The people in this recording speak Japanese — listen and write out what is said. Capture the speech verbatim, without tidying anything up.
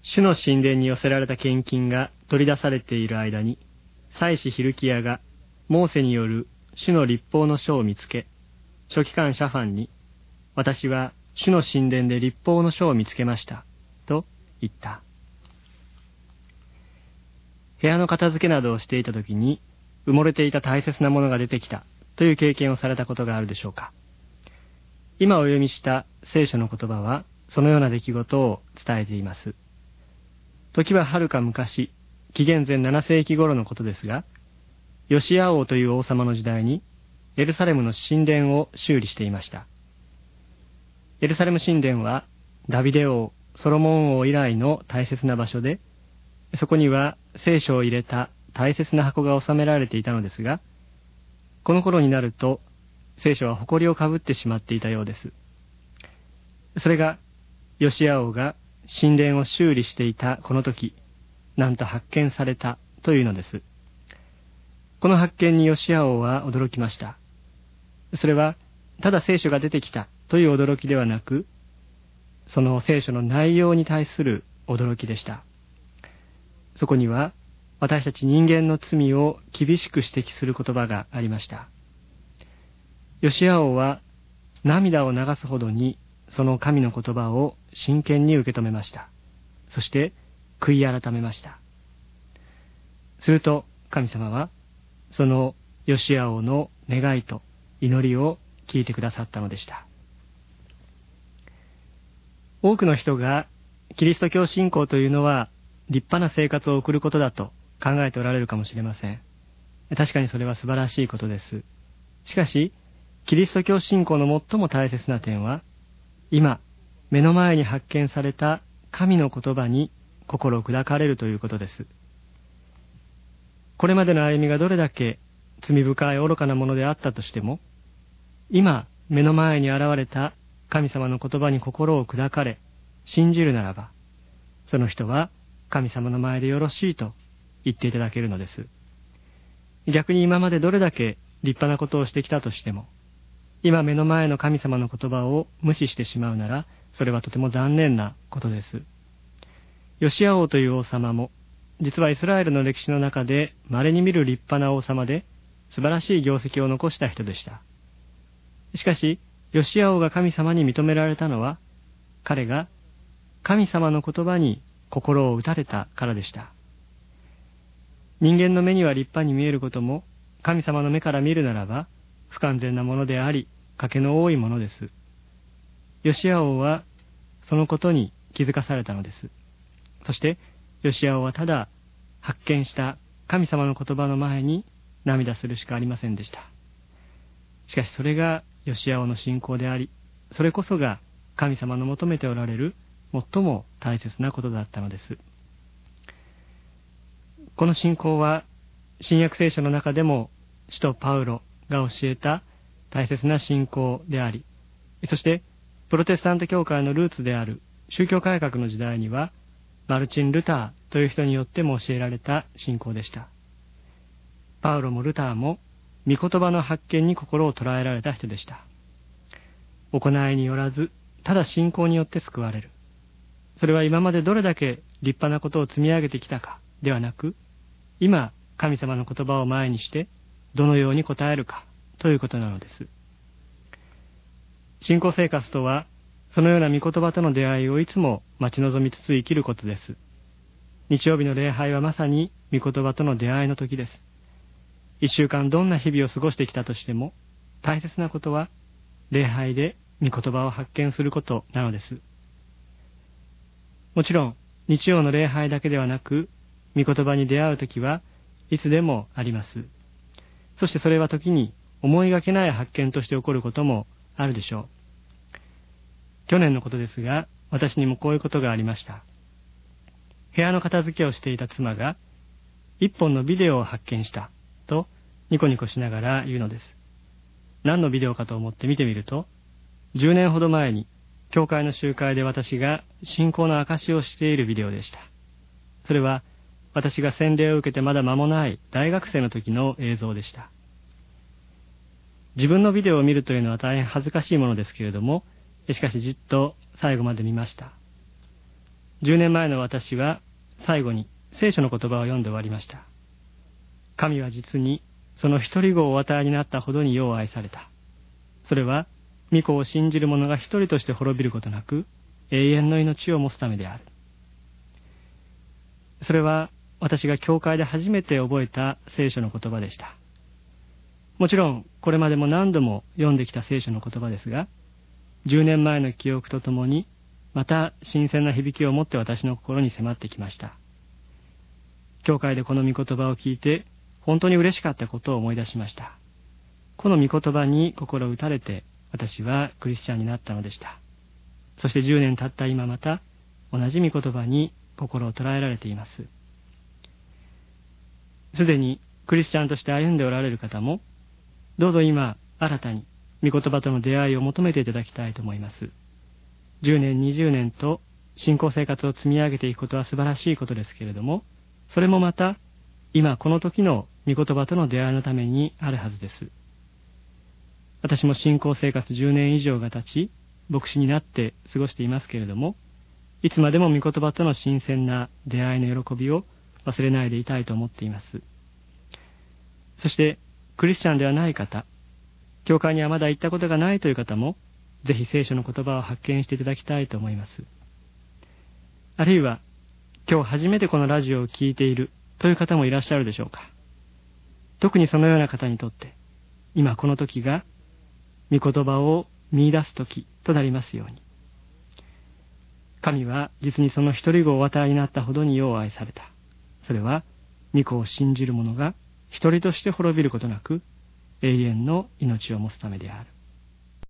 主の神殿に寄せられた献金が取り出されている間に、祭司ヒルキヤがモーセによる主の律法の書を見つけ、書記官シャファンに、私は主の神殿で律法の書を見つけました、と言った。部屋の片付けなどをしていたときに、埋もれていた大切なものが出てきたという経験をされたことがあるでしょうか。今お読みした聖書の言葉は、そのような出来事を伝えています。時ははるか昔、紀元前ななせいき頃のことですが、ヨシア王という王様の時代に、エルサレムの神殿を修理していました。エルサレム神殿は、ダビデ王、ソロモン王以来の大切な場所で、そこには聖書を入れた大切な箱が収められていたのですが、この頃になると、聖書は埃をかぶってしまっていたようです。それが、ヨシア王が神殿を修理していたこの時、なんと発見されたというのです。この発見にヨシア王は驚きました。それは、ただ聖書が出てきたという驚きではなく、その聖書の内容に対する驚きでした。そこには、私たち人間の罪を厳しく指摘する言葉がありました。ヨシア王は涙を流すほどにその神の言葉を真剣に受け止めました。そして悔い改めました。すると神様はそのヨシア王の願いと祈りを聞いてくださったのでした。多くの人がキリスト教信仰というのは立派な生活を送ることだと考えておられるかもしれません。確かにそれは素晴らしいことです。しかし、キリスト教信仰の最も大切な点は、今、目の前に発見された神の言葉に心を砕かれるということです。これまでの歩みがどれだけ罪深い愚かなものであったとしても、今、目の前に現れた神様の言葉に心を砕かれ、信じるならば、その人は神様の前でよろしいと言っていただけるのです。逆に今までどれだけ立派なことをしてきたとしても、今目の前の神様の言葉を無視してしまうなら、それはとても残念なことです。ヨシア王という王様も、実はイスラエルの歴史の中で稀に見る立派な王様で、素晴らしい業績を残した人でした。しかし、ヨシア王が神様に認められたのは、彼が神様の言葉に心を打たれたからでした。人間の目には立派に見えることも、神様の目から見るならば、不完全なものであり、賭けの多いものです。ヨシア王は、そのことに気づかされたのです。そして、ヨシア王はただ、発見した神様の言葉の前に涙するしかありませんでした。しかしそれがヨシア王の信仰であり、それこそが神様の求めておられる最も大切なことだったのです。この信仰は、新約聖書の中でも、使徒パウロが教えた大切な信仰であり、そして、プロテスタント教会のルーツである宗教改革の時代には、マルチン・ルターという人によっても教えられた信仰でした。パウロもルターも、御言葉の発見に心を捉えられた人でした。行いによらず、ただ信仰によって救われる。それは今までどれだけ立派なことを積み上げてきたかではなく、今、神様の言葉を前にして、どのように答えるかということなのです。信仰生活とは、そのような御言葉との出会いをいつも待ち望みつつ生きることです。日曜日の礼拝はまさに御言葉との出会いの時です。一週間どんな日々を過ごしてきたとしても、大切なことは、礼拝で御言葉を発見することなのです。もちろん、日曜の礼拝だけではなく、御言葉に出会うときはいつでもあります。そしてそれは時に思いがけない発見として起こることもあるでしょう。去年のことですが、私にもこういうことがありました。部屋の片付けをしていた妻が、一本のビデオを発見したとニコニコしながら言うのです。何のビデオかと思って見てみると、じゅうねんほど前に教会の集会で私が信仰の証をしているビデオでした。それは私が洗礼を受けてまだ間もない大学生の時の映像でした。自分のビデオを見るというのは大変恥ずかしいものですけれども、しかしじっと最後まで見ました。 じゅうねんまえの私は最後に聖書の言葉を読んで終わりました。神は実にその一人子をお与えになったほどによう愛された。それは御子を信じる者が一人として滅びることなく永遠の命を持つためである。それは私が教会で初めて覚えた聖書の言葉でした。もちろんこれまでも何度も読んできた聖書の言葉ですが、じゅうねんまえの記憶とともにまた新鮮な響きを持って私の心に迫ってきました。教会でこの御言葉を聞いて本当に嬉しかったことを思い出しました。この御言葉に心打たれて私はクリスチャンになったのでした。そしてじゅうねん経った今また同じ御言葉に心を捉えられています。すでにクリスチャンとして歩んでおられる方もどうぞ今新たに御言葉との出会いを求めていただきたいと思います。じゅうねんにじゅうねんと信仰生活を積み上げていくことは素晴らしいことですけれども、それもまた今この時の御言葉との出会いのためにあるはずです。私も信仰生活じゅうねん以上が経ち牧師になって過ごしていますけれども、いつまでも御言葉との新鮮な出会いの喜びを忘れないでいたいと思っています。そしてクリスチャンではない方、教会にはまだ行ったことがないという方もぜひ聖書の言葉を発見していただきたいと思います。あるいは今日初めてこのラジオを聞いているという方もいらっしゃるでしょうか。特にそのような方にとって今この時が御言葉を見出す時となりますように。神は実にその一人子をお与えになったほどによう愛された。それは御子を信じる者が一人として滅びることなく永遠の命を持つためである。